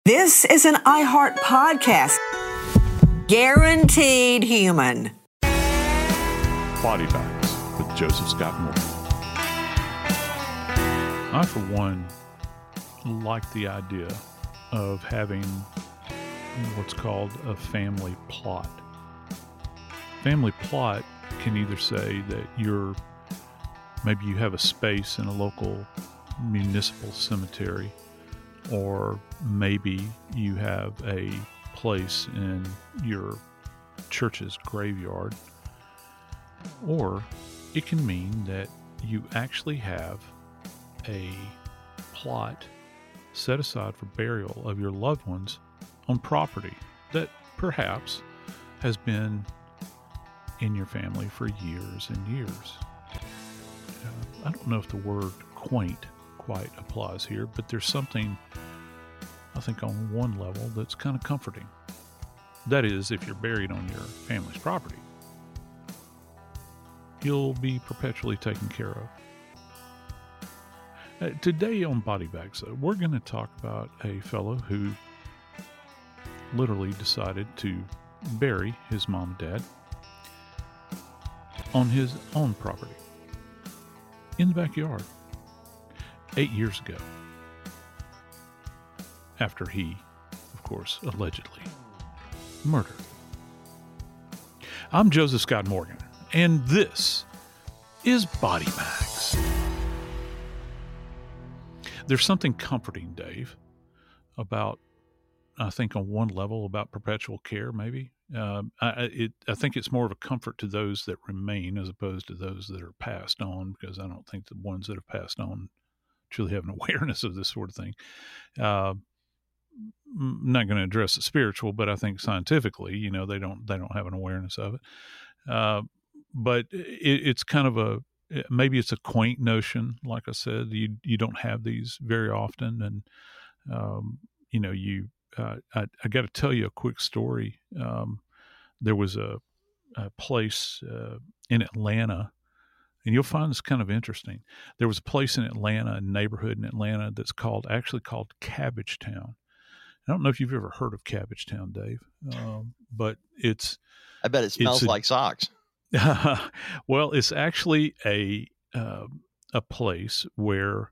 This is an iHeart podcast. Guaranteed human. Body Bags with Joseph Scott Morgan. I, for one, like the idea of having what's called a family plot. Family plot can either say that maybe you have a space in a local municipal cemetery, or maybe you have a place in your church's graveyard, or it can mean that you actually have a plot set aside for burial of your loved ones on property that perhaps has been in your family for years and years. I don't know if the word quaint quite applies here, but there's something, I think, on one level that's kind of comforting. That is, if you're buried on your family's property, you'll be perpetually taken care of. Today on Body Bags, though, we're going to talk about a fellow who literally decided to bury his mom and dad on his own property, in the backyard, 8 years ago, after he, of course, allegedly murdered. I'm Joseph Scott Morgan, and this is Body Bags. There's something comforting, Dave, about, I think on one level, about perpetual care, maybe. I think it's more of a comfort to those that remain as opposed to those that are passed on, because I don't think the ones that have passed on truly have an awareness of this sort of thing. I'm not going to address the spiritual, but I think scientifically, they don't have an awareness of it. But it's kind of maybe it's a quaint notion. Like I said, you don't have these very often. And, I got to tell you a quick story. There was a place in Atlanta, and you'll find this kind of interesting. There was a place in Atlanta, a neighborhood in Atlanta that's actually called Cabbagetown. I don't know if you've ever heard of Cabbagetown, Dave, but I bet it smells like socks. Well, it's actually a place where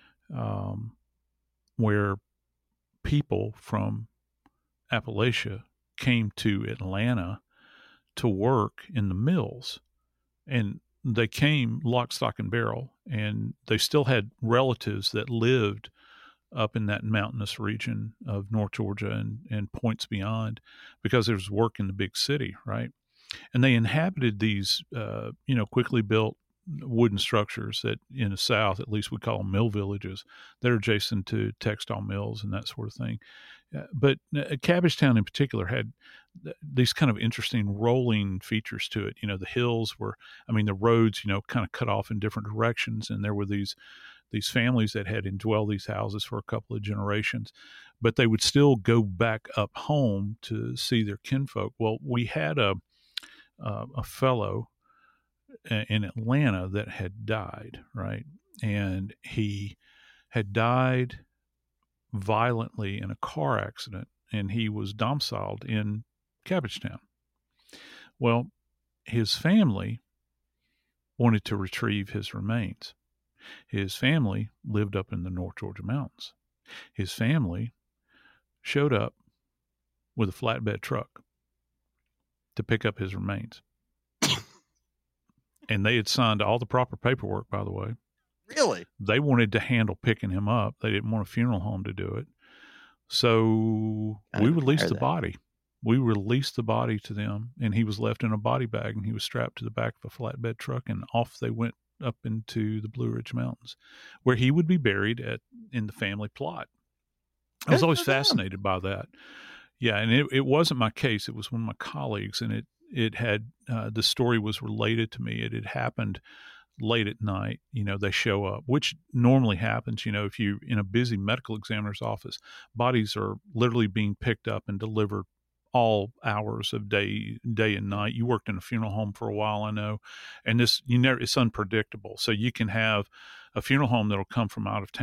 people from Appalachia came to Atlanta to work in the mills, and they came lock, stock, and barrel, and they still had relatives that lived up in that mountainous region of North Georgia and points beyond, because there was work in the big city, right? And they inhabited these, quickly built wooden structures that in the South, at least we call them mill villages, that are adjacent to textile mills and that sort of thing. But Cabbagetown in particular had these kind of interesting rolling features to it. The hills the roads, kind of cut off in different directions. And there were these families that had indwelled these houses for a couple of generations, but they would still go back up home to see their kinfolk. Well, we had a fellow in Atlanta that had died, right? And he had died violently in a car accident, and he was domiciled in Cabbagetown. Well, his family wanted to retrieve his remains. His family lived up in the North Georgia mountains. His family showed up with a flatbed truck to pick up his remains. And they had signed all the proper paperwork, by the way. Really? They wanted to handle picking him up. They didn't want a funeral home to do it. So we released the body. We released the body to them, and he was left in a body bag, and he was strapped to the back of a flatbed truck, and off they went up into the Blue Ridge Mountains, where he would be buried in the family plot. I was always fascinated by that. Yeah, and it wasn't my case. It was one of my colleagues, and it had the story was related to me. It had happened late at night. They show up, which normally happens. If you're in a busy medical examiner's office, bodies are literally being picked up and delivered all hours of day and night. You worked in a funeral home for a while, I know, and it's unpredictable. So you can have a funeral home that'll come from out of town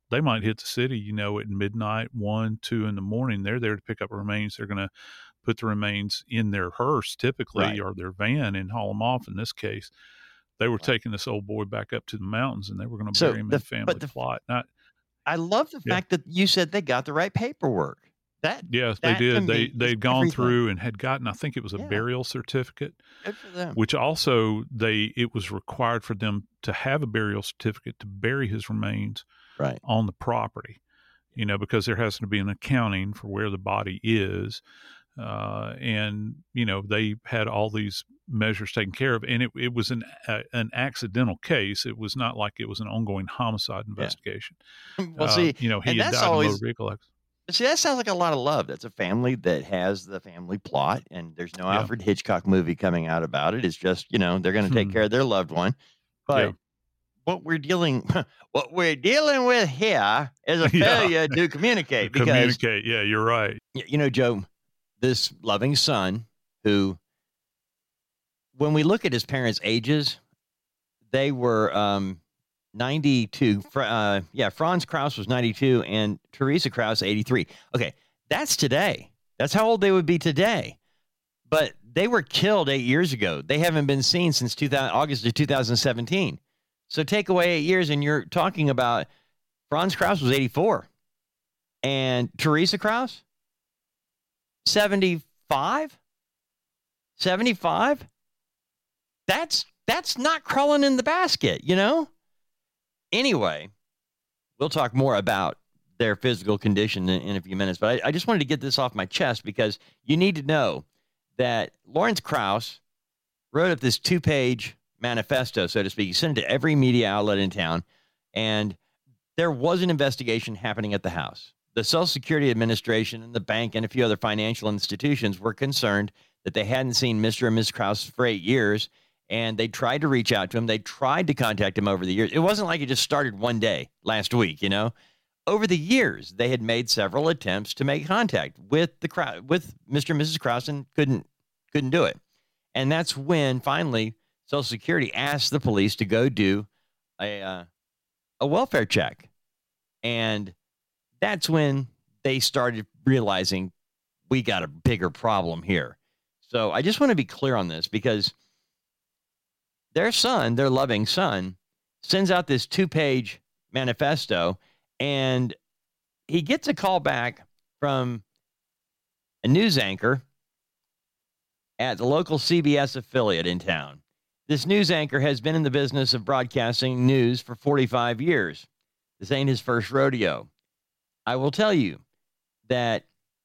they might hit the city, at midnight, 1, 2 in the morning. They're there to pick up remains. They're going to put the remains in their hearse typically, Right. or their van, and haul them off. In this case, they were taking this old boy back up to the mountains, and they were going to bury him in family plot. I love the fact that you said they got the right paperwork. Yes, they did. They'd gone through and had gotten, I think it was a burial certificate. Good for them. Which also it was required for them to have a burial certificate to bury his remains on the property, because there has to be an accounting for where the body is. And they had all these measures taken care of, and it was an accidental case. It was not like it was an ongoing homicide investigation. Well, see, he had died in a motor vehicle accident. See, that sounds like a lot of love. That's a family that has the family plot, and there's no Alfred Hitchcock movie coming out about it. It's just, they're going to take care of their loved one. But what we're dealing with here is a failure to communicate. Yeah, you're right. Joe, this loving son who, when we look at his parents' ages, they were 92. Franz Krause was 92 and Teresa Krause 83. Okay, that's today. That's how old they would be today. But they were killed 8 years ago. They haven't been seen since August of 2017. So take away 8 years, and you're talking about Franz Krause was 84. And Teresa Krause, 75? 75? That's not crawling in the basket, Anyway, we'll talk more about their physical condition in a few minutes, but I just wanted to get this off my chest because you need to know that Lawrence Krause wrote up this 2-page manifesto, so to speak. He sent it to every media outlet in town, and there was an investigation happening at the house. The Social Security Administration and the bank and a few other financial institutions were concerned that they hadn't seen Mr. and Ms. Krause for 8 years, and they tried to reach out to him. They tried to contact him over the years. It wasn't like it just started one day last week, Over the years, they had made several attempts to make contact with Mr. and Mrs. Krause and couldn't do it. And that's when finally Social Security asked the police to go do a welfare check. And that's when they started realizing we got a bigger problem here. So I just want to be clear on this because their son, their loving son, sends out this 2-page manifesto, and he gets a call back from a news anchor at the local CBS affiliate in town. This news anchor has been in the business of broadcasting news for 45 years. This ain't his first rodeo. I will tell you that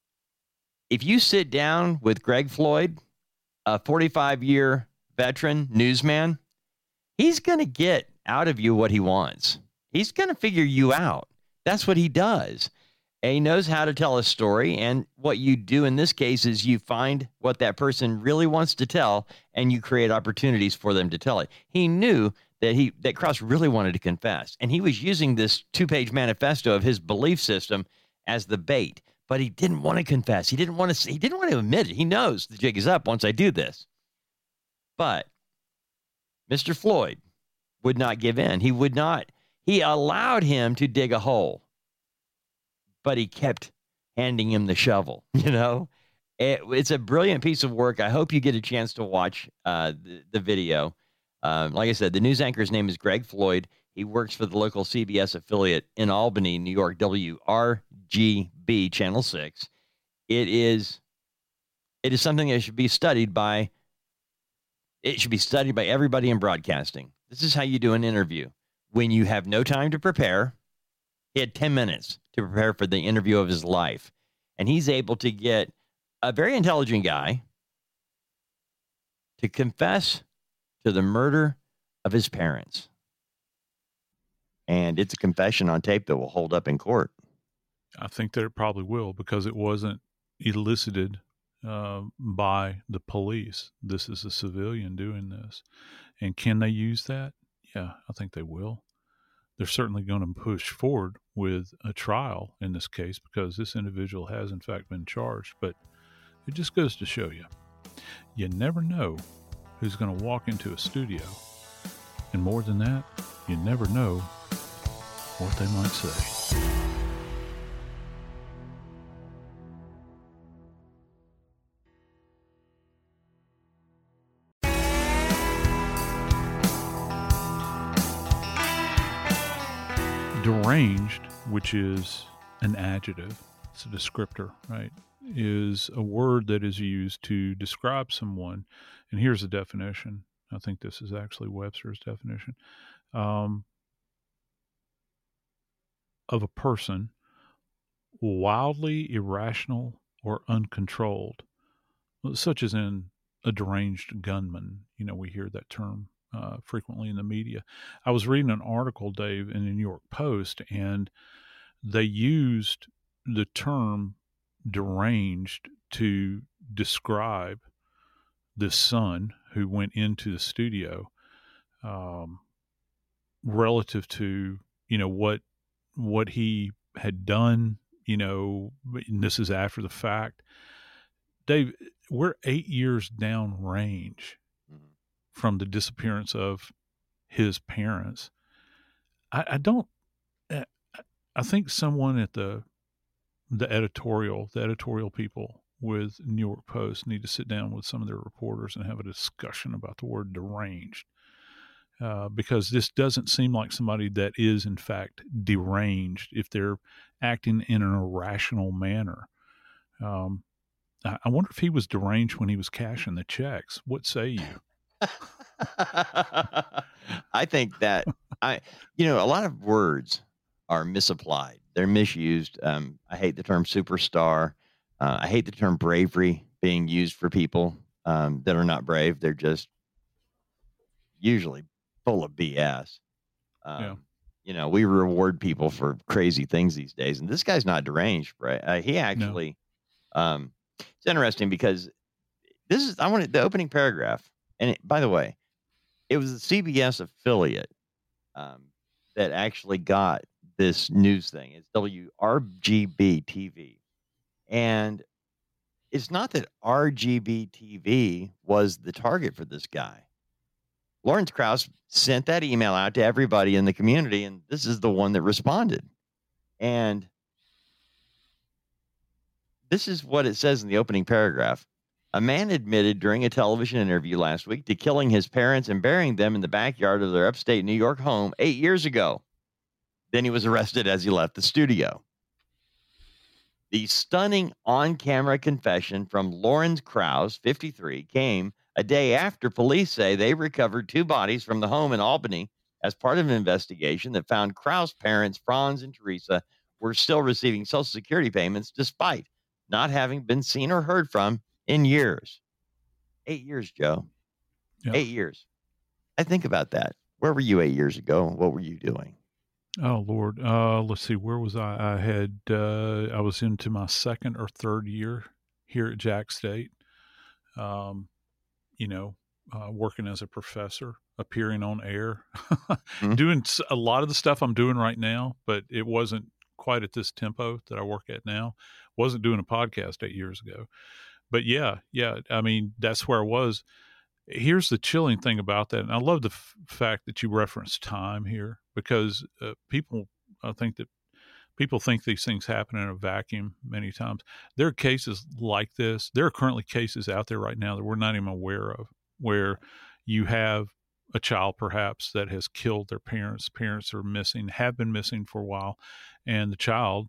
if you sit down with Greg Floyd, a 45-year veteran newsman, he's going to get out of you what he wants. He's going to figure you out. That's what he does. And he knows how to tell a story. And what you do in this case is you find what that person really wants to tell, and you create opportunities for them to tell it. He knew that Krause really wanted to confess, and he was using this 2-page manifesto of his belief system as the bait. But he didn't want to confess. He didn't want to admit it. He knows the jig is up once I do this. But Mr. Floyd would not give in. He would not. He allowed him to dig a hole, but he kept handing him the shovel. It's a brilliant piece of work. I hope you get a chance to watch the video. Like I said, the news anchor's name is Greg Floyd. He works for the local CBS affiliate in Albany, New York, WRGB Channel 6. It is something that should be studied by. It should be studied by everybody in broadcasting. This is how you do an interview. When you have no time to prepare, he had 10 minutes to prepare for the interview of his life. And he's able to get a very intelligent guy to confess to the murder of his parents. And it's a confession on tape that will hold up in court. I think that it probably will, because it wasn't elicited by the police. This is a civilian doing this. And can they use that? Yeah, I think they will. They're certainly going to push forward with a trial in this case because this individual has, in fact, been charged. But it just goes to show you never know who's going to walk into a studio. And more than that, you never know what they might say. Deranged, which is an adjective, it's a descriptor, right, is a word that is used to describe someone. And here's the definition. I think this is actually Webster's definition of a person wildly irrational or uncontrolled, such as in a deranged gunman. You know, we hear that term frequently in the media. I was reading an article, Dave, in the New York Post, and they used the term deranged to describe this son who went into the studio relative to, you know, what he had done, you know, and this is after the fact. Dave, we're 8 years down range from the disappearance of his parents. I think someone at the editorial people with New York Post need to sit down with some of their reporters and have a discussion about the word deranged, because this doesn't seem like somebody that is in fact deranged if they're acting in an irrational manner. I wonder if he was deranged when he was cashing the checks. What say you? I think that a lot of words are misapplied. They're misused. I hate the term superstar. I hate the term bravery being used for people that are not brave. They're just usually full of BS. You know, we reward people for crazy things these days, and this guy's not deranged, right? He actually, it's interesting because I wanted the opening paragraph. And by the way, it was a CBS affiliate that actually got this news thing. It's WRGB TV. And it's not that RGB TV was the target for this guy. Lawrence Krauss sent that email out to everybody in the community, and this is the one that responded. And this is what it says in the opening paragraph. A man admitted during a television interview last week to killing his parents and burying them in the backyard of their upstate New York home 8 years ago. Then he was arrested as he left the studio. The stunning on-camera confession from Lawrence Krauss, 53, came a day after police say they recovered 2 bodies from the home in Albany as part of an investigation that found Krauss' parents, Franz and Teresa, were still receiving Social Security payments despite not having been seen or heard from in years. 8 years, Joe. Yep. 8 years. I think about that. Where were you 8 years ago? What were you doing? Oh, Lord. Let's see. Where was I? I was into my second or third year here at Jack State, working as a professor, appearing on air, doing a lot of the stuff I'm doing right now, but it wasn't quite at this tempo that I work at now. Wasn't doing a podcast 8 years ago. But yeah. I mean, that's where I was. Here's the chilling thing about that. And I love the fact that you referenced time here, because people think these things happen in a vacuum many times. There are cases like this. There are currently cases out there right now that we're not even aware of, where you have a child perhaps that has killed their parents. Parents are missing, have been missing for a while, and the child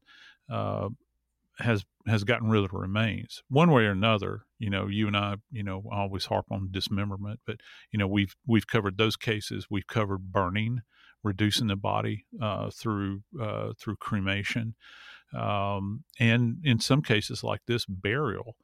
has gotten rid of the remains one way or another. You know, you and I, always harp on dismemberment, but we've covered those cases. We've covered burning, reducing the body through cremation, and in some cases like this, burial.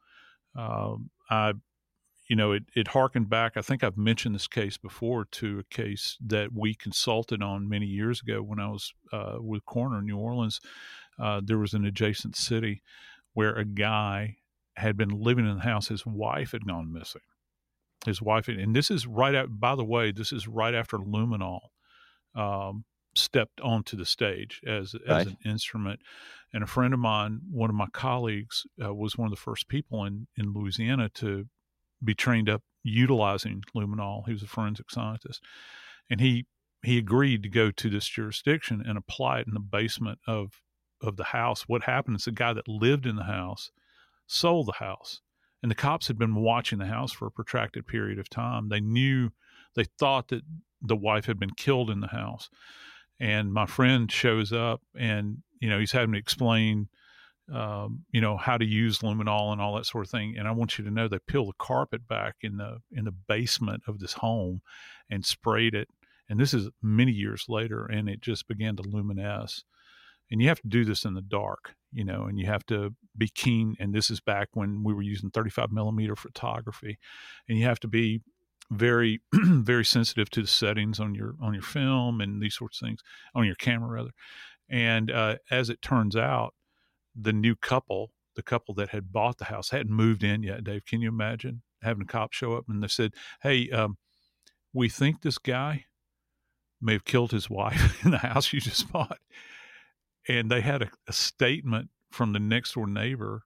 It harkened back. I think I've mentioned this case before, to a case that we consulted on many years ago when I was with Coroner in New Orleans. There was an adjacent city where a guy had been living in the house. His wife had gone missing. And this is right out, by the way, this is right after Luminol stepped onto the stage as an instrument. And a friend of mine, one of my colleagues, was one of the first people in Louisiana to be trained up utilizing luminol. He was a forensic scientist, and he he agreed to go to this jurisdiction and apply it in the basement of the house. What happened is the guy that lived in the house sold the house, and the cops had been watching the house for a protracted period of time. They thought that the wife had been killed in the house. And my friend shows up, and, he's having to explain, how to use luminol and all that sort of thing. And I want you to know they peeled the carpet back in the basement of this home and sprayed it. And this is many years later, and it just began to luminesce. And you have to do this in the dark, and you have to be keen. And this is back when we were using 35 millimeter photography, and you have to be very, very sensitive to the settings on your film and these sorts of things, on your camera rather. And as it turns out, the couple that had bought the house hadn't moved in yet. Dave, can you imagine having a cop show up and they said, "Hey, we think this guy may have killed his wife in the house you just bought." And they had a statement from the next door neighbor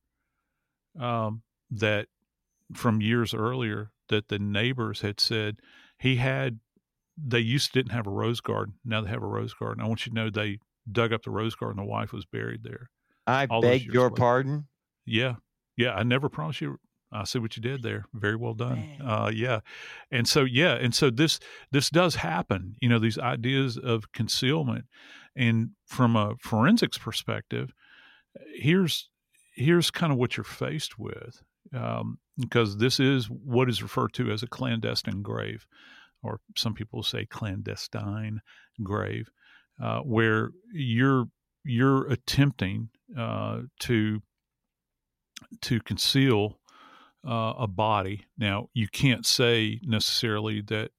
that from years earlier, that the neighbors had said they didn't have a rose garden. Now they have a rose garden. I want you to know they dug up the rose garden. The wife was buried there. I beg your pardon? Yeah. I never promised you. I see what you did there. Very well done. Yeah. And so this does happen, these ideas of concealment. And from a forensics perspective, here's kind of what you're faced with. Because this is what is referred to as a clandestine grave, or some people say clandestine grave, where you're attempting to conceal a body. Now, you can't say necessarily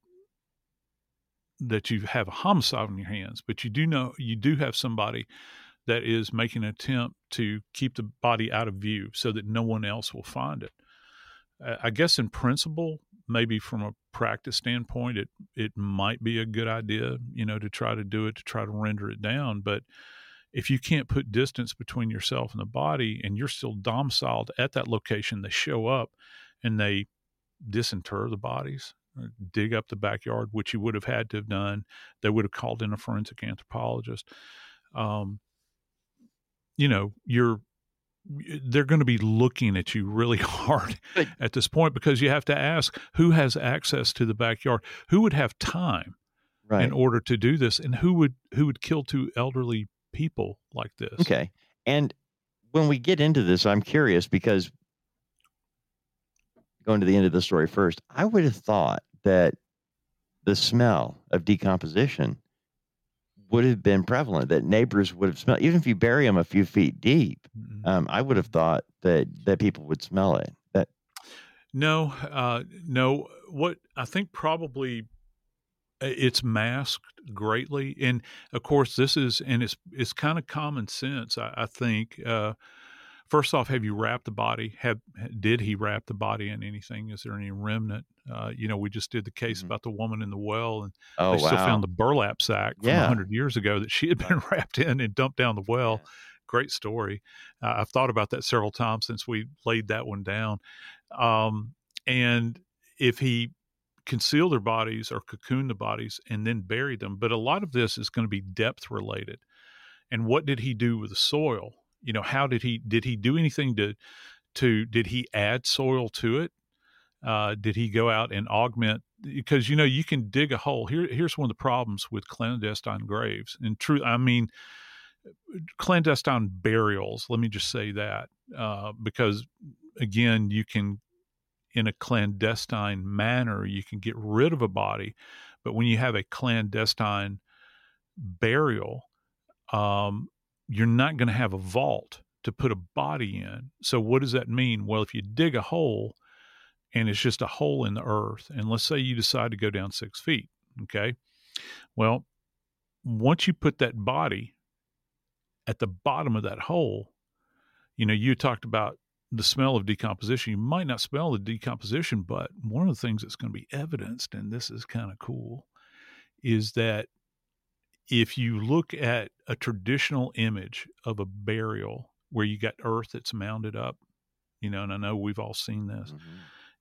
that you have a homicide on your hands, but you do have somebody that is making an attempt to keep the body out of view so that no one else will find it. I guess in principle, maybe from a practice standpoint, it might be a good idea, to try to do it, to try to render it down. But if you can't put distance between yourself and the body, and you're still domiciled at that location, they show up and they disinter the bodies, dig up the backyard, which you would have had to have done. They would have called in a forensic anthropologist. They're going to be looking at you really hard at this point, because you have to ask who has access to the backyard, who would have time in order to do this, and who would kill two elderly people like this. Okay. And when we get into this, I'm curious, because going to the end of the story first, I would have thought that the smell of decomposition would have been prevalent, that neighbors would have smelled, even if you bury them a few feet deep. I would have thought that people would smell it. No. What I think probably it's masked greatly, and of course it's kind of common sense. I think. First off, have you wrapped the body? Did he wrap the body in anything? Is there any remnant? We just did the case about the woman in the well, and they still found the burlap sack from 100 years ago that she had been wrapped in and dumped down the well. Yeah. Great story. I've thought about that several times since we laid that one down. And if he concealed their bodies or cocooned the bodies and then buried them, but a lot of this is going to be depth related. And what did he do with the soil? How did he do anything did he add soil to it? Did he go out and augment? Because, you can dig a hole. Here's one of the problems with clandestine graves. And clandestine burials, let me just say that, because, again, you can, in a clandestine manner, you can get rid of a body. But when you have a clandestine burial, you're not going to have a vault to put a body in. So what does that mean? Well, if you dig a hole and it's just a hole in the earth, and let's say you decide to go down 6 feet, okay? Well, once you put that body at the bottom of that hole, you talked about the smell of decomposition. You might not smell the decomposition, but one of the things that's going to be evidenced, and this is kind of cool, is that if you look at a traditional image of a burial where you got earth that's mounded up, and I know we've all seen this,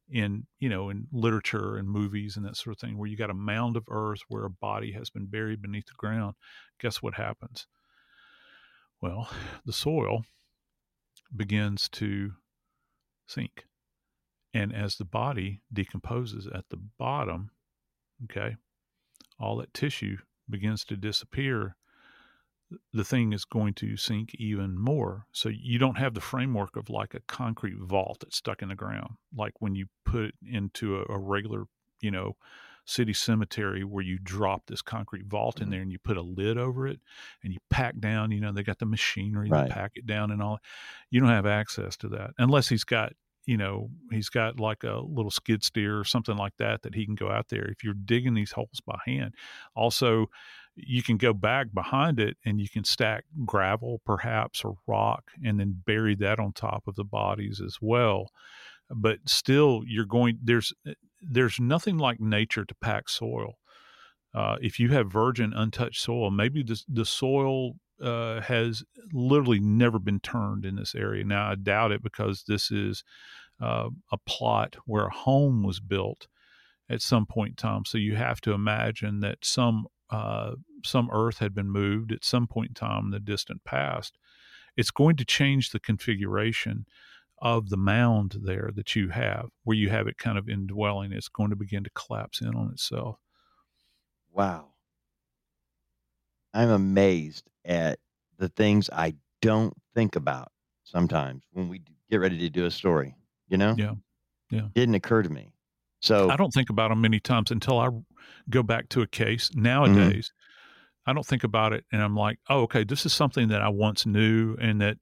in literature and movies and that sort of thing, where you got a mound of earth where a body has been buried beneath the ground. Guess what happens? Well, the soil begins to sink. And as the body decomposes at the bottom, okay, all that tissue begins to disappear. The thing is going to sink even more. So you don't have the framework of like a concrete vault that's stuck in the ground, like when you put it into a regular, city cemetery, where you drop this concrete vault in there and you put a lid over it and you pack down, they got the machinery to pack it down and all. You don't have access to that unless he's got like a little skid steer or something like that he can go out there. If you're digging these holes by hand, also you can go back behind it and you can stack gravel perhaps or rock and then bury that on top of the bodies as well. But still, there's nothing like nature to pack soil. If you have virgin, untouched soil, maybe the soil has literally never been turned in this area. Now, I doubt it, because this is a plot where a home was built at some point in time. So you have to imagine that some earth had been moved at some point in time in the distant past. It's going to change the configuration of the mound there that you have, where you have it kind of indwelling. It's going to begin to collapse in on itself. Wow. I'm amazed at the things I don't think about sometimes when we get ready to do a story, Yeah. Didn't occur to me. So I don't think about them many times until I go back to a case. Nowadays, I don't think about it, and I'm like, oh, okay, this is something that I once knew, and that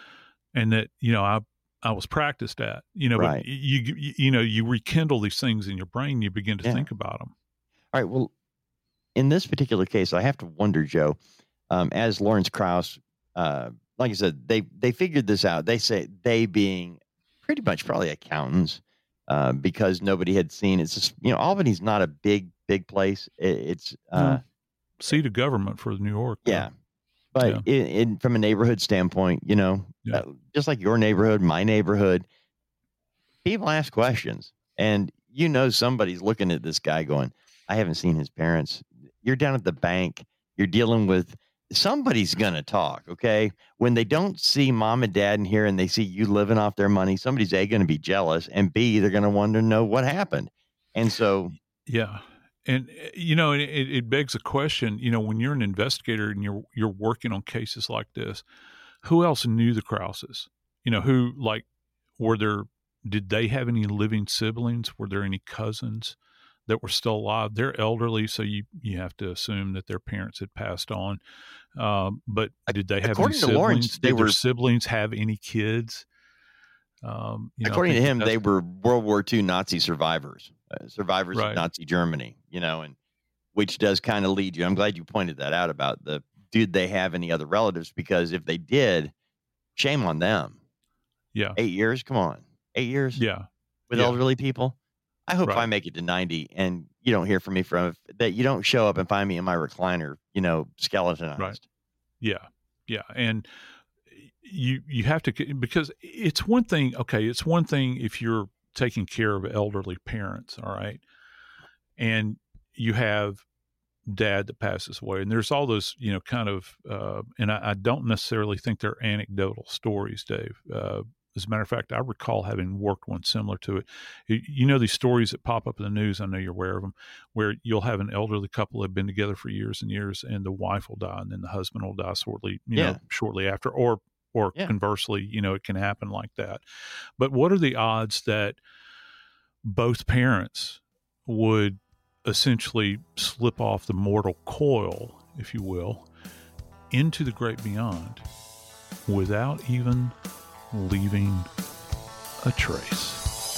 I was practiced at, Right. But you rekindle these things in your brain. You begin to think about them. All right. Well, in this particular case, I have to wonder, Joe, as Lawrence Krauss, like I said, they figured this out. They say, they being pretty much probably accountants, because nobody had seen. It's just, Albany's not a big place. It's seat of government for New York. Yeah. But from a neighborhood standpoint, just like your neighborhood, my neighborhood, people ask questions, and somebody's looking at this guy going, I haven't seen his parents. You're down at the bank. You're dealing with somebody's going to talk. Okay. When they don't see mom and dad in here and they see you living off their money, somebody's A, going to be jealous, and B, they're going to want to know what happened. And so, yeah. And, it begs a question, when you're an investigator and you're working on cases like this, who else knew the Kraus's? Did they have any living siblings? Were there any cousins that were still alive? They're elderly, so you have to assume that their parents had passed on. But did they have any siblings? Lawrence, did their siblings have any kids? According to him, they were World War II Nazi survivors of Nazi Germany, and which does kind of lead you. I'm glad you pointed that out about did they have any other relatives? Because if they did, shame on them. Yeah. 8 years. Come on. 8 years. Yeah. With elderly people. I hope if I make it to 90 and you don't hear from me that you don't show up and find me in my recliner, skeletonized. Right. Yeah. Yeah. And you have to, because it's one thing. Okay. It's one thing if you're taking care of elderly parents. All right. And you have dad that passes away, and there's all those, kind of, and I don't necessarily think they're anecdotal stories, Dave. As a matter of fact, I recall having worked one similar to it. These stories that pop up in the news, I know you're aware of them, where you'll have an elderly couple that have been together for years and years, and the wife will die, and then the husband will die shortly after, or conversely, it can happen like that. But what are the odds that both parents would essentially slip off the mortal coil, if you will, into the great beyond without even leaving a trace?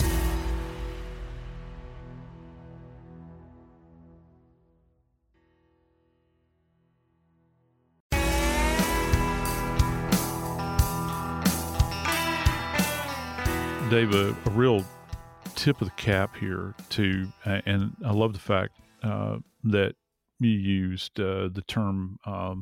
Dave, a real tip of the cap here too, and I love the fact that you used the term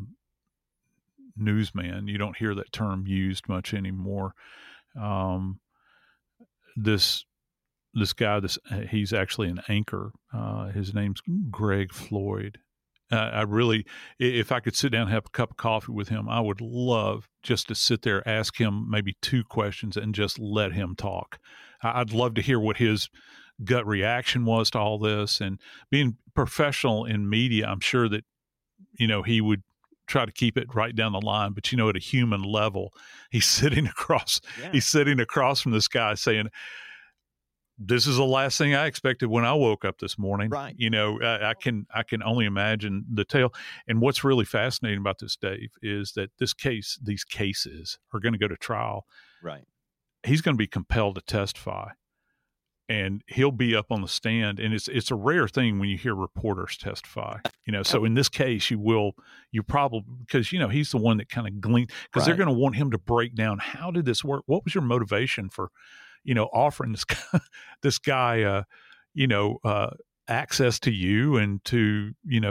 newsman. You don't hear that term used much anymore. This he's actually an anchor. His name's Greg Floyd. I really, if I could sit down and have a cup of coffee with him, I would love just to sit there, ask him maybe 2 questions and just let him talk. I'd love to hear what his gut reaction was to all this. And being professional in media, I'm sure that, he would try to keep it right down the line. But, at a human level, he's sitting across from this guy saying, this is the last thing I expected when I woke up this morning. Right. I can only imagine the tale. And what's really fascinating about this, Dave, is that these cases are going to go to trial. Right. He's going to be compelled to testify, and he'll be up on the stand. And it's a rare thing when you hear reporters testify. So in this case, you probably, because he's the one that kind of gleaned, because they're going to want him to break down, how did this work? What was your motivation for offering this guy, access to you and to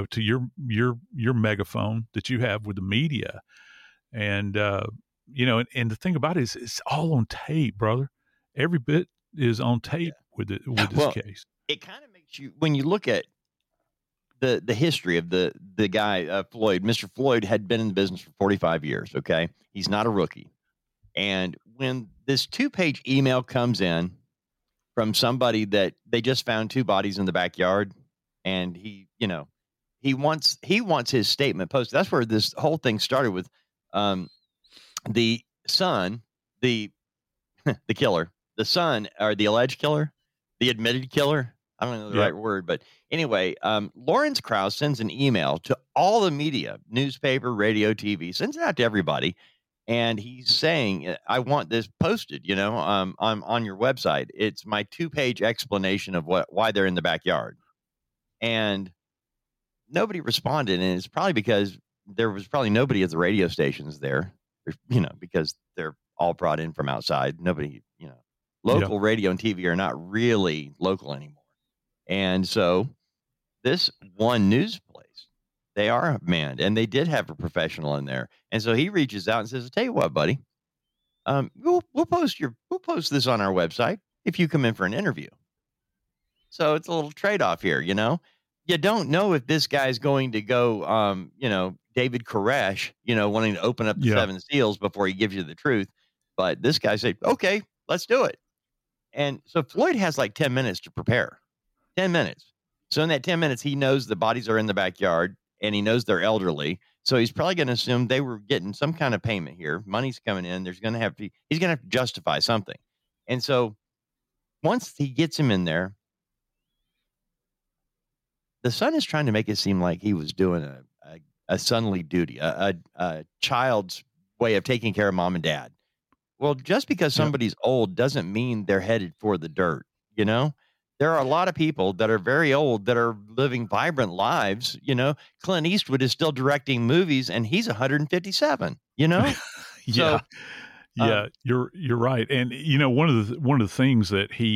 your megaphone that you have with the media. And, and the thing about it is it's all on tape, brother. Every bit is on tape with this case. It kind of makes you, when you look at the history of the guy, Floyd, Mr. Floyd had been in the business for 45 years. Okay. He's not a rookie. And when this 2-page email comes in from somebody that they just found 2 bodies in the backyard, and he wants his statement posted. That's where this whole thing started with the son, the killer, the son, or the alleged killer, the admitted killer. I don't know the right word, but anyway, Lawrence Krauss sends an email to all the media, newspaper, radio, TV, sends it out to everybody. And he's saying, I want this posted, on your website. It's my 2-page explanation of why they're in the backyard. And nobody responded. And it's probably because there was probably nobody at the radio stations there, because they're all brought in from outside. Nobody, local radio and TV are not really local anymore. And so this one news place, they are manned, and they did have a professional in there. And so he reaches out and says, I'll tell you what, buddy, we'll post this on our website if you come in for an interview. So it's a little trade-off here, You don't know if this guy's going to go, David Koresh, wanting to open up the 7 seals before he gives you the truth. But this guy said, okay, let's do it. And so Floyd has like 10 minutes to prepare. 10 minutes. So in that 10 minutes, he knows the bodies are in the backyard, and he knows they're elderly. So he's probably going to assume they were getting some kind of payment here. Money's coming in. He's going to have to justify something. And so once he gets him in there, the son is trying to make it seem like he was doing a sonly duty, a child's way of taking care of mom and dad. Well, just because somebody's old doesn't mean they're headed for the dirt. There are a lot of people that are very old that are living vibrant lives. Clint Eastwood is still directing movies, and he's 157. Yeah, so, you're right. And one of the things that he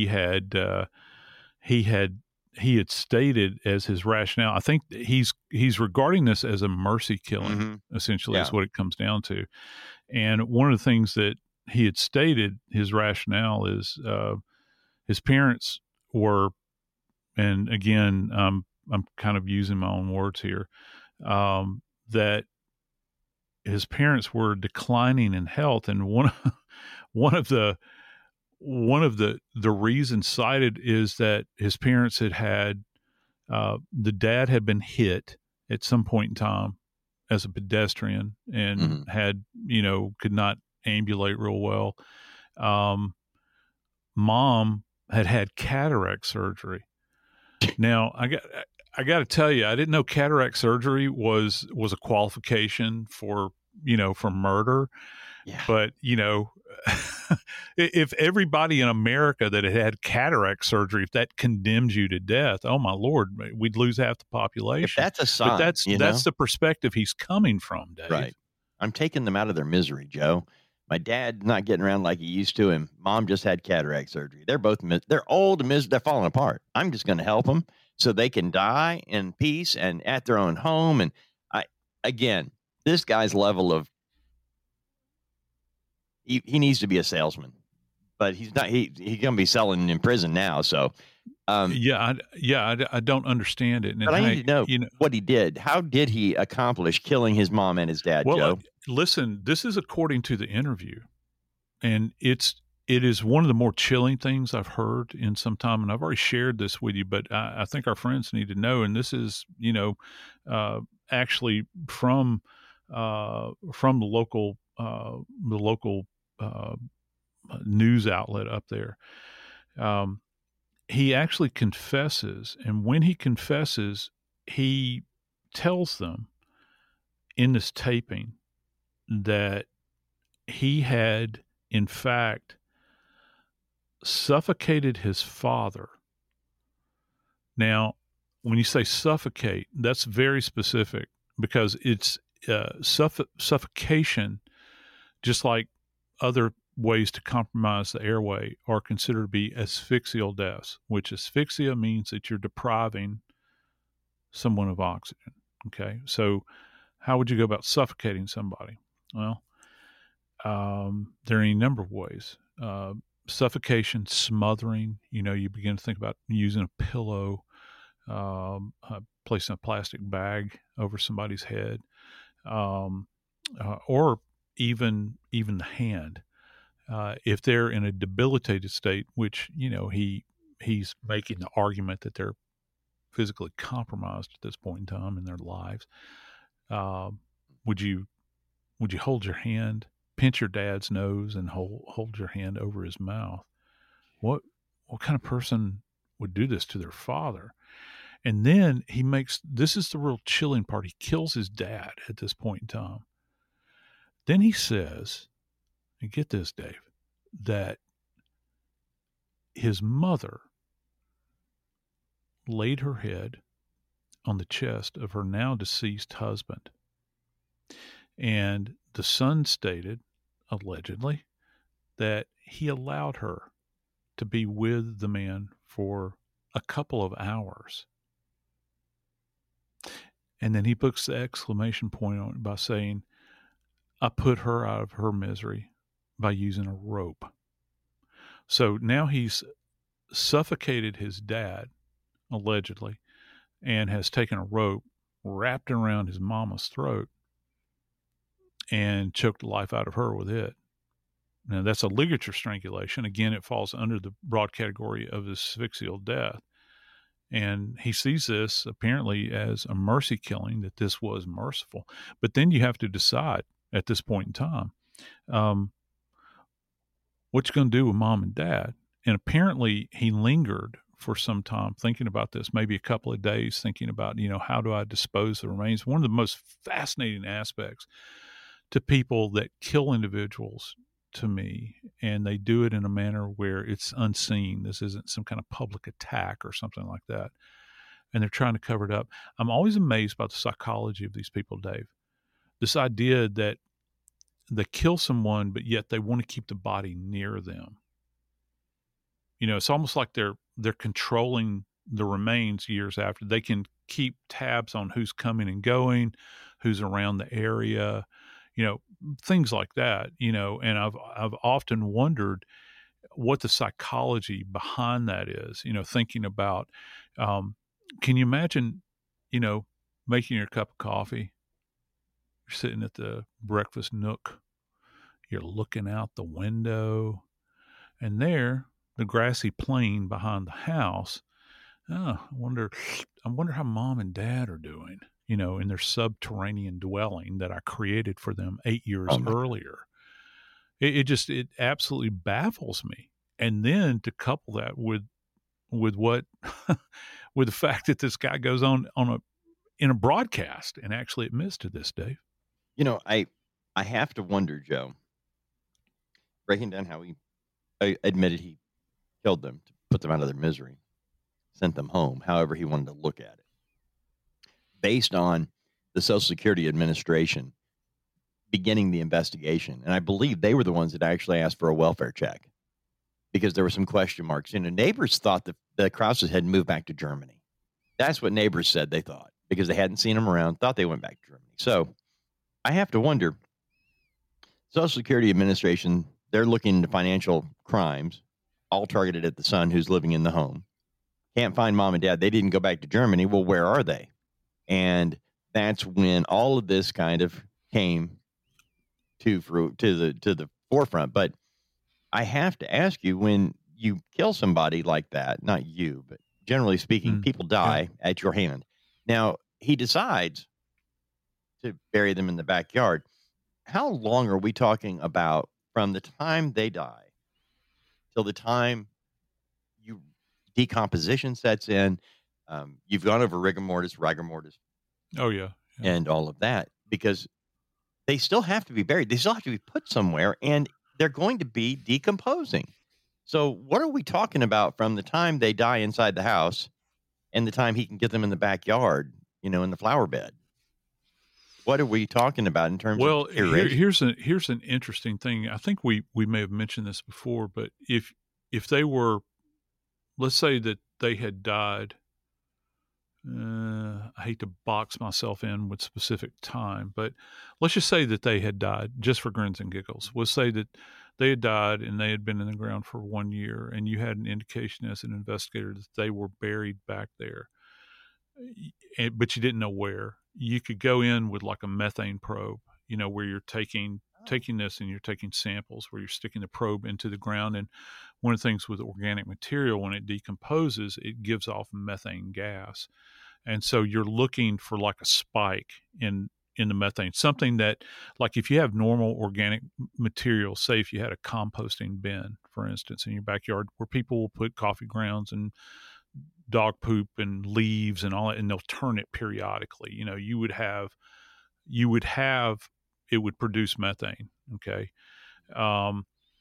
had stated as his rationale, I think he's regarding this as a mercy killing, essentially, is what it comes down to. And one of the things that he had stated, his rationale is his parents were, and again, I'm kind of using my own words here, that his parents were declining in health, and one of the reasons cited is that his parents had the dad had been hit at some point in time as a pedestrian and had could not ambulate real well. Mom had cataract surgery. Now I got to tell you, I didn't know cataract surgery was a qualification for murder. Yeah. But if everybody in America that had cataract surgery, if that condemns you to death, oh my Lord, we'd lose half the population. If that's a sign, but that's the perspective he's coming from, Dave. Right. I'm taking them out of their misery, Joe. My dad's not getting around like he used to, and mom just had cataract surgery. They're both they're old and they're falling apart. I'm just going to help them so they can die in peace and at their own home. And again, this guy's level of he needs to be a salesman. but he's not. He's going to be selling in prison now. So, I don't understand it. And but I need to know, what he did. How did he accomplish killing his mom and his dad, Joe? Listen, this is according to the interview, and it is one of the more chilling things I've heard in some time, and I've already shared this with you, but I think our friends need to know. And this is, actually from the local news outlet up there. He actually confesses, and when he confesses, he tells them in this taping that he had, in fact, suffocated his father. Now, when you say suffocate, that's very specific, because it's suffocation, just like other ways to compromise the airway, are considered to be asphyxial deaths, which asphyxia means that you're depriving someone of oxygen. Okay. So how would you go about suffocating somebody? Well, there are any number of ways. Suffocation, smothering, you begin to think about using a pillow, placing a plastic bag over somebody's head, or even the hand. If they're in a debilitated state, which, he's making the argument that they're physically compromised at this point in time in their lives, would you hold your hand, pinch your dad's nose, and hold your hand over his mouth? What kind of person would do this to their father? And then this is the real chilling part. He kills his dad at this point in time. Then he says, and get this, Dave, that his mother laid her head on the chest of her now deceased husband. And the son stated, allegedly, that he allowed her to be with the man for a couple of hours. And then he puts the exclamation point on it by saying, I put her out of her misery by using a rope. So now he's suffocated his dad, allegedly, and has taken a rope, wrapped it around his mama's throat, and choked the life out of her with it. Now, that's a ligature strangulation. Again, it falls under the broad category of asphyxial death. And he sees this apparently as a mercy killing, that this was merciful. But then you have to decide at this point in time, what you're going to do with mom and dad. And apparently he lingered for some time thinking about this, maybe a couple of days, thinking about, how do I dispose of the remains? One of the most fascinating aspects to people that kill individuals, to me, and they do it in a manner where it's unseen. This isn't some kind of public attack or something like that. And they're trying to cover it up. I'm always amazed by the psychology of these people, Dave. This idea that they kill someone, but yet they want to keep the body near them. It's almost like they're controlling the remains years after. They can keep tabs on who's coming and going, who's around the area, things like that, and I've often wondered what the psychology behind that is, thinking about, can you imagine, making your cup of coffee, you're sitting at the breakfast nook, you're looking out the window, and there, the grassy plain behind the house, I wonder how mom and dad are doing, in their subterranean dwelling that I created for them 8 years earlier. It absolutely baffles me. And then to couple that with what, with the fact that this guy goes in a broadcast and actually admits to this, Dave. I have to wonder, Joe, breaking down how he admitted he killed them to put them out of their misery, sent them home, however he wanted to look at it. Based on the Social Security Administration beginning the investigation. And I believe they were the ones that actually asked for a welfare check because there were some question marks. Neighbors thought that the Krauses had moved back to Germany. That's what neighbors said they thought because they hadn't seen them around, thought they went back to Germany. So I have to wonder, Social Security Administration they're looking into financial crimes, all targeted at the son who's living in the home. Can't find mom and dad. They didn't go back to Germany. Well, where are they? And that's when all of this kind of came to the forefront. But I have to ask you, when you kill somebody like that, not you, but generally speaking, people die at your hand. Now, he decides to bury them in the backyard. How long are we talking about from the time they die till the time decomposition sets in? You've gone over rigor mortis. Oh, yeah. And all of that, because they still have to be buried. They still have to be put somewhere, and they're going to be decomposing. So what are we talking about from the time they die inside the house and the time he can get them in the backyard, in the flower bed? What are we talking about in terms of here's an interesting thing. I think we may have mentioned this before, but if they were, let's say that they had died, I hate to box myself in with specific time, but let's just say that they had died, just for grins and giggles. We'll say that they had died and they had been in the ground for 1 year, and you had an indication as an investigator that they were buried back there, but you didn't know where. You could go in with like a methane probe, where you're taking this and you're taking samples, where you're sticking the probe into the ground. And one of the things with organic material, when it decomposes, it gives off methane gas. And so you're looking for like a spike in the methane, something that, like if you have normal organic material, say if you had a composting bin, for instance, in your backyard, where people will put coffee grounds and dog poop and leaves and all that, and they'll turn it periodically. You would have it would produce methane. Okay. A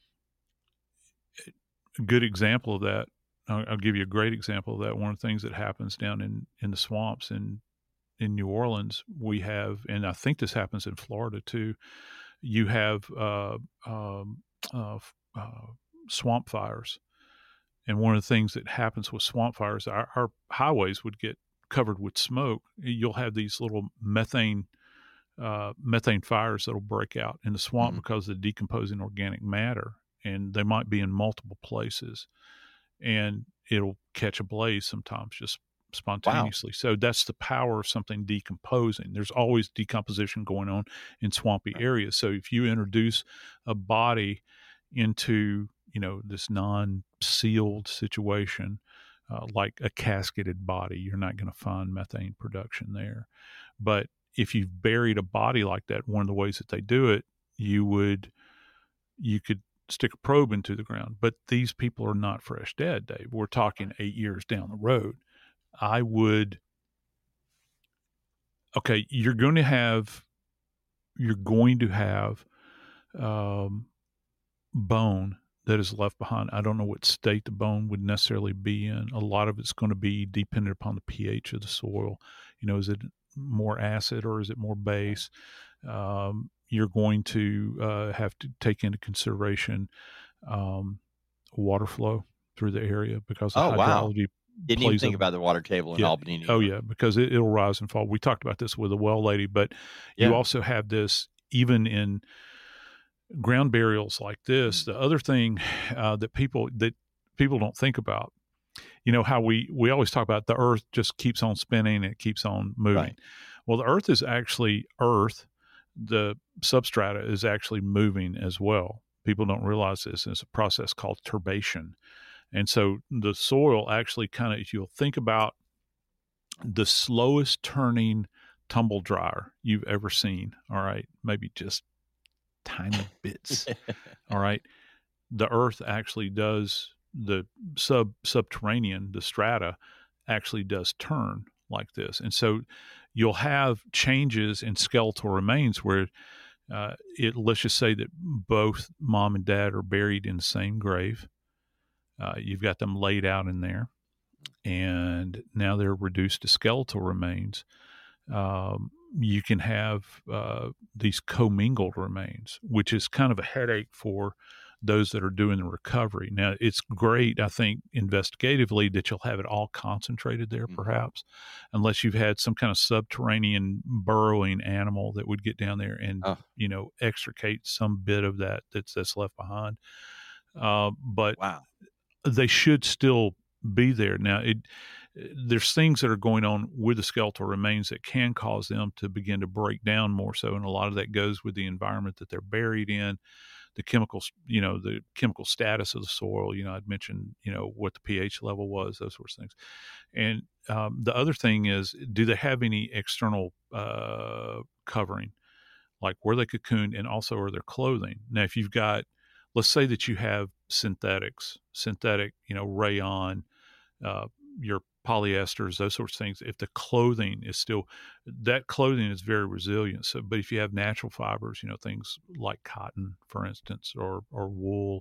good example of that, I'll give you a great example of that. One of the things that happens down in the swamps in New Orleans, we have, and I think this happens in Florida too, you have swamp fires. And one of the things that happens with swamp fires, our highways would get covered with smoke. You'll have these little methane fires that'll break out in the swamp because of the decomposing organic matter, and they might be in multiple places, and it'll catch a blaze sometimes just spontaneously. Wow. So that's the power of something decomposing. There's always decomposition going on in swampy areas. So if you introduce a body into this non-sealed situation, like a casketed body, you're not going to find methane production there. But if you've buried a body like that, one of the ways that they do it, you could stick a probe into the ground. But these people are not fresh dead, Dave. We're talking 8 years down the road. You're going to have bone that is left behind. I don't know what state the bone would necessarily be in. A lot of it's going to be dependent upon the pH of the soil. Is it more acid or is it more base? You're going to have to take into consideration water flow through the area, because the hydrology. Wow. Didn't even think about the water table in Albany. Oh, yeah, because it'll rise and fall. We talked about this with a well lady, but you also have this even in ground burials like this. The other thing that people don't think about, how we always talk about the earth just keeps on spinning and it keeps on moving. Right. Well, the earth is actually the substrata is actually moving as well. People don't realize this. It's a process called turbation. And so the soil actually if you'll think about the slowest turning tumble dryer you've ever seen, all right, maybe just tiny bits, all right, the earth actually does, the subterranean, the strata actually does turn like this. And so you'll have changes in skeletal remains where let's just say that both mom and dad are buried in the same grave. You've got them laid out in there, and now they're reduced to skeletal remains. You can have these commingled remains, which is kind of a headache for those that are doing the recovery. Now, it's great, I think, investigatively that you'll have it all concentrated there, perhaps, unless you've had some kind of subterranean burrowing animal that would get down there and, extricate some bit of that's left behind. But wow, they should still be there. Now, there's things that are going on with the skeletal remains that can cause them to begin to break down more so, and a lot of that goes with the environment that they're buried in, the chemicals, the chemical status of the soil. I'd mentioned, what the pH level was, those sorts of things. And the other thing is, do they have any external covering, like where they cocooned, and also are their clothing? Now, if you've got, let's say that you have synthetic, rayon, your polyesters, those sorts of things. If the clothing is still, that clothing is very resilient. So, but if you have natural fibers, things like cotton, for instance, or wool,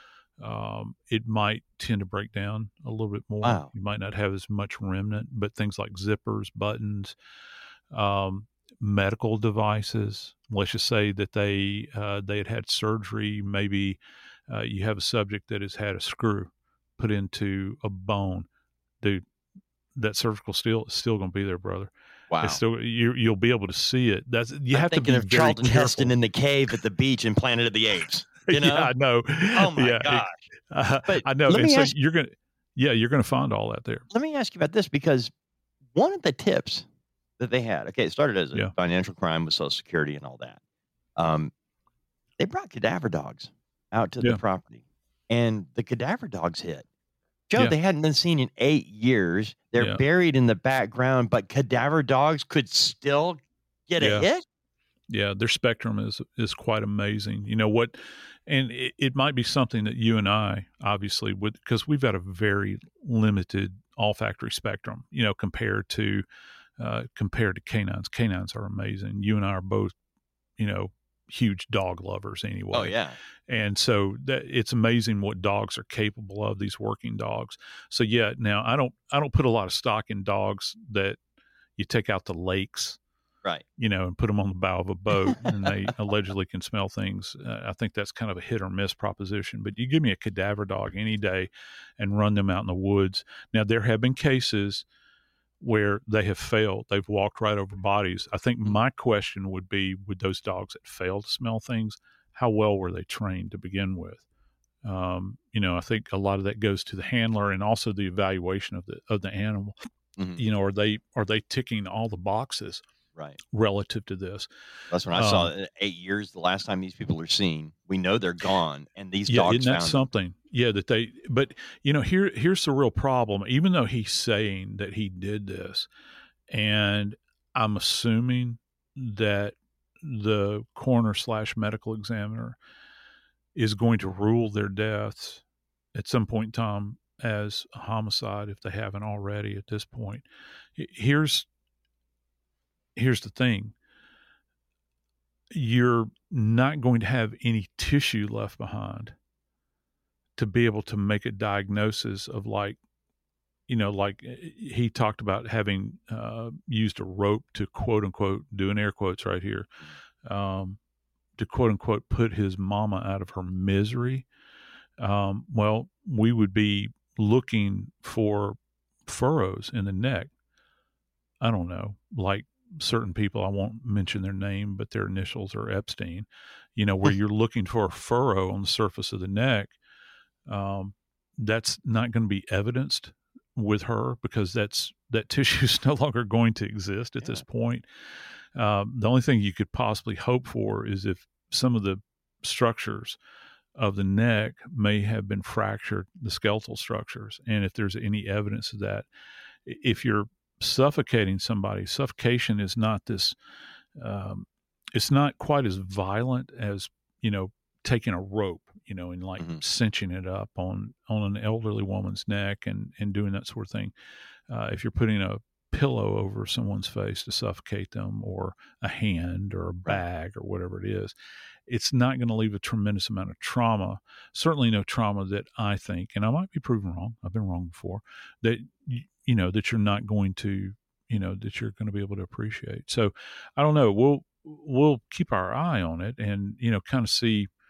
it might tend to break down a little bit more. Wow. You might not have as much remnant, but things like zippers, buttons, medical devices. Let's just say that they had surgery. Maybe you have a subject that has had a screw put into a bone. Dude, that surgical steel is still going to be there, brother. Wow. It's still, you'll be able to see it. I'm have to be of Charlton Heston in the cave at the beach in Planet of the Apes. Yeah, I know. Oh my gosh. But I know. And so you're going to find all that there. Let me ask you about this, because one of the tips that they had, it started as a financial crime with Social Security and all that. They brought cadaver dogs out to the property, and the cadaver dogs hit. Joe, they hadn't been seen in 8 years. They're buried in the background, but cadaver dogs could still get a hit? Yeah, their spectrum is quite amazing. You know what? And it might be something that you and I, obviously, because we've got a very limited olfactory spectrum, compared to canines. Canines are amazing. You and I are both, huge dog lovers anyway. Oh yeah. And so it's amazing what dogs are capable of, these working dogs. So now I don't put a lot of stock in dogs that you take out to lakes, right? And put them on the bow of a boat and they allegedly can smell things. I think that's kind of a hit or miss proposition, but you give me a cadaver dog any day and run them out in the woods. Now, there have been cases where they have failed. They've walked right over bodies. I think my question would be, with those dogs that fail to smell things, how well were they trained to begin with? I think a lot of that goes to the handler and also the evaluation of the animal. Mm-hmm. Are they ticking all the boxes? Right. Relative to this. That's when I saw it. 8 years, the last time these people are seen, we know they're gone, and these dogs isn't that found something? Them. Yeah, but here's the real problem. Even though he's saying that he did this, and I'm assuming that the coroner/medical examiner is going to rule their deaths at some point in time as a homicide if they haven't already at this point. Here's the thing. You're not going to have any tissue left behind to be able to make a diagnosis of, like he talked about having used a rope to, quote unquote, doing air quotes right here, to quote unquote put his mama out of her misery. Well, we would be looking for furrows in the neck. I don't know, like certain people, I won't mention their name, but their initials are Epstein, where you're looking for a furrow on the surface of the neck. That's not going to be evidenced with her, because that tissue is no longer going to exist at this point. The only thing you could possibly hope for is if some of the structures of the neck may have been fractured, the skeletal structures, and if there's any evidence of that. If you're suffocating somebody, suffocation is not this, it's not quite as violent as, taking a rope, and like cinching it up on an elderly woman's neck and doing that sort of thing. If you're putting a pillow over someone's face to suffocate them, or a hand or a bag or whatever it is, it's not going to leave a tremendous amount of trauma. Certainly no trauma that I think, and I might be proven wrong, I've been wrong before, that that you're not going to, that you're going to be able to appreciate. So I don't know. We'll keep our eye on it and, kind of see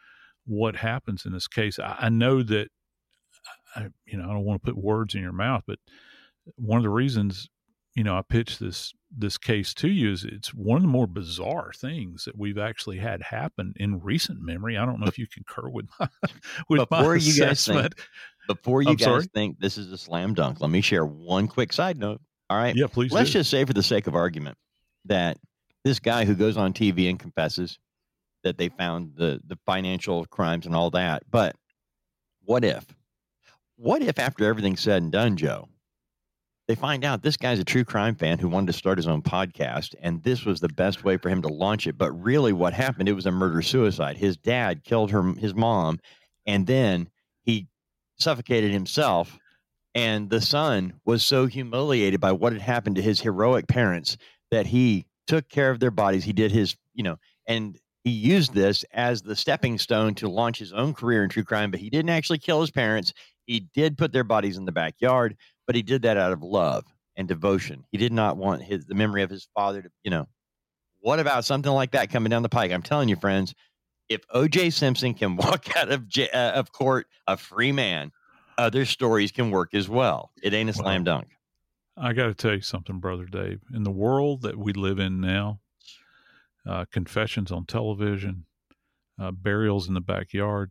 what happens in this case. I know that, I don't want to put words in your mouth, but one of the reasons, I pitched this case to you is it's one of the more bizarre things that we've actually had happen in recent memory. I don't know if you concur with my assessment. Before you guys think this is a slam dunk, let me share one quick side note. All right. Yeah, please. Let's just say, for the sake of argument, that this guy who goes on TV and confesses that they found the financial crimes and all that. But what if after everything's said and done, Joe, they find out this guy's a true crime fan who wanted to start his own podcast, and this was the best way for him to launch it. But really what happened, it was a murder-suicide. His dad killed his mom, and then he suffocated himself, and the son was so humiliated by what had happened to his heroic parents that he took care of their bodies. He did his, and he used this as the stepping stone to launch his own career in true crime, but he didn't actually kill his parents. He did put their bodies in the backyard, but he did that out of love and devotion. He did not want the memory of his father to, what about something like that coming down the pike? I'm telling you, friends, if O.J. Simpson can walk out of court a free man, other stories can work as well. It ain't a slam dunk. I got to tell you something, Brother Dave. In the world that we live in now, confessions on television, burials in the backyard,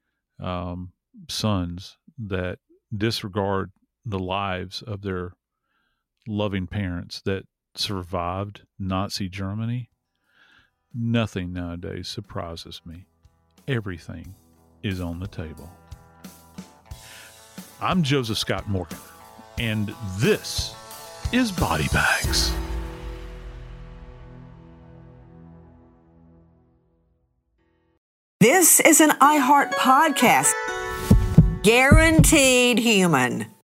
sons that disregard the lives of their loving parents that survived Nazi Germany, nothing nowadays surprises me. Everything is on the table. I'm Joseph Scott Morgan, and this is Body Bags. This is an iHeart podcast. Guaranteed human.